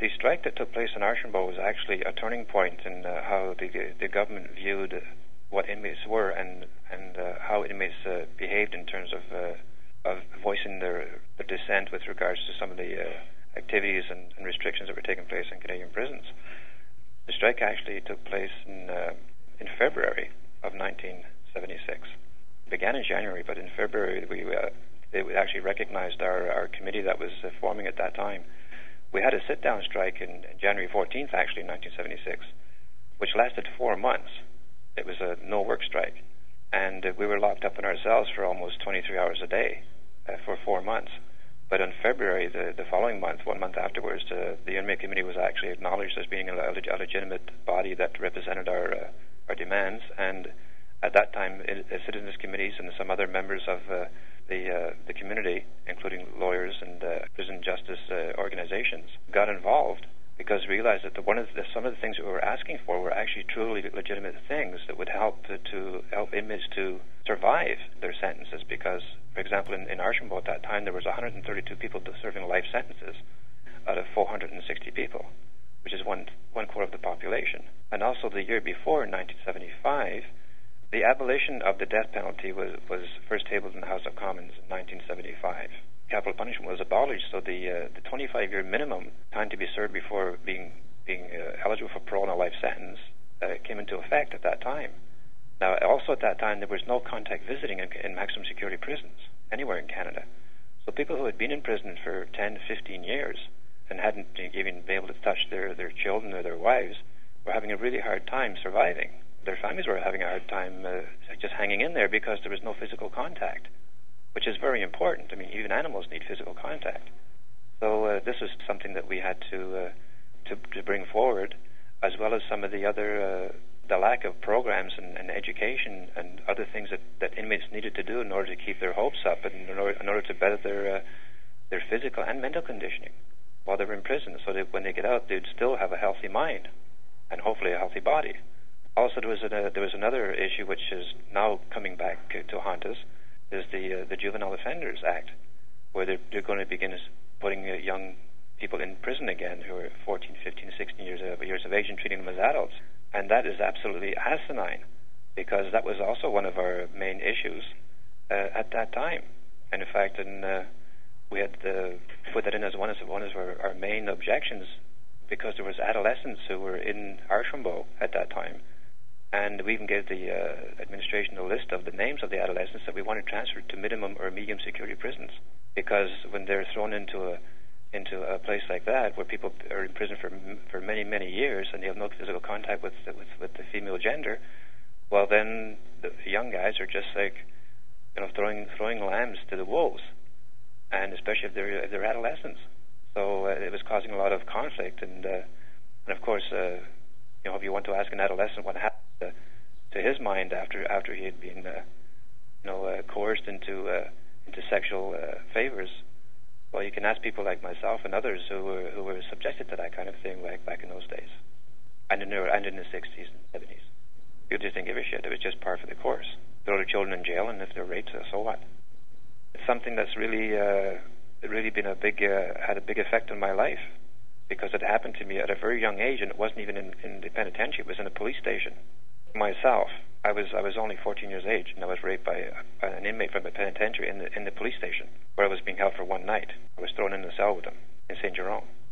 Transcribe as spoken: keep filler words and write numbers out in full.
The strike that took place in Archambault was actually a turning point in uh, how the the government viewed what inmates were and and uh, how inmates uh, behaved in terms of uh, of voicing their, their dissent with regards to some of the uh, activities and, and restrictions that were taking place in Canadian prisons. The strike actually took place in uh, in February of nineteen seventy-six. It began in January, but in February we uh, they actually recognized our, our committee that was uh, forming at that time. We had a sit-down strike in, in January fourteenth, actually, in nineteen seventy-six, which lasted four months. It was a no-work strike. And uh, we were locked up in our cells for almost twenty-three hours a day uh, for four months. But in February, the, the following month, one month afterwards, uh, the Inmate Committee was actually acknowledged as being a, a legitimate body that represented our uh, our demands. And at that time, it, uh, citizens' committees and some other members of uh, the uh, the community, including lawyers and uh, prison justice uh, organizations, got involved because we realized that the, one of the, some of the things that we were asking for were actually truly legitimate things that would help to, to help inmates to survive their sentences. Because, for example, in, in Archambault at that time, there was one hundred thirty-two people serving life sentences out of four hundred sixty people, which is one one quarter of the population. And also the year before, in nineteen seventy-five, the abolition of the death penalty was, was first tabled in the House of Commons in nineteen seventy-five. Capital punishment was abolished, so the uh, the twenty-five-year minimum time to be served before being being uh, eligible for parole in a life sentence uh, came into effect at that time. Now, also at that time, there was no contact visiting in, in maximum security prisons anywhere in Canada. So people who had been in prison for ten, fifteen years and hadn't even been able to touch their, their children or their wives were having a really hard time surviving. Their families were having a hard time uh, just hanging in there because there was no physical contact, which is very important. I mean, even animals need physical contact. So uh, this is something that we had to, uh, to to bring forward, as well as some of the other, uh, the lack of programs and, and education and other things that, that inmates needed to do in order to keep their hopes up and in order, in order to better their, uh, their physical and mental conditioning while they were in prison, so that when they get out, they'd still have a healthy mind and hopefully a healthy body. Also, there was, a, there was another issue which is now coming back to haunt us, is the uh, the Juvenile Offenders Act, where they're, they're going to begin putting uh, young people in prison again who are fourteen, fifteen, sixteen years of, years of age and treating them as adults. And that is absolutely asinine, because that was also one of our main issues uh, at that time. And in fact, in, uh, we had uh, put that in as one of, one of our, our main objections, because there was adolescents who were in Archambault at that time. And we even gave the uh, administration a list of the names of the adolescents that we wanted transferred to minimum or medium security prisons. Because when they're thrown into a into a place like that, where people are in prison for for many, many years and they have no physical contact with with, with the female gender, well, then the young guys are just like, you know, throwing throwing lambs to the wolves, and especially if they're if they're adolescents. So uh, it was causing a lot of conflict, and uh, and of course, uh, you know, if you want to ask an adolescent what happened to, to his mind after after he had been, uh, you know, uh, coerced into uh, into sexual uh, favors, well, you can ask people like myself and others who were who were subjected to that kind of thing back back in those days, and in the and in the sixties and seventies. People just didn't give a shit. It was just par for the course. Throw the children in jail, and if they're raped, so what? It's something that's really uh, really been a big uh, had a big effect on my life, because it happened to me at a very young age, and it wasn't even in, in the penitentiary. It was in a police station. Myself, I was I was only fourteen years of age, and I was raped by a, an inmate from a penitentiary in the in the police station, where I was being held for one night. I was thrown in a cell with him in Saint Jerome.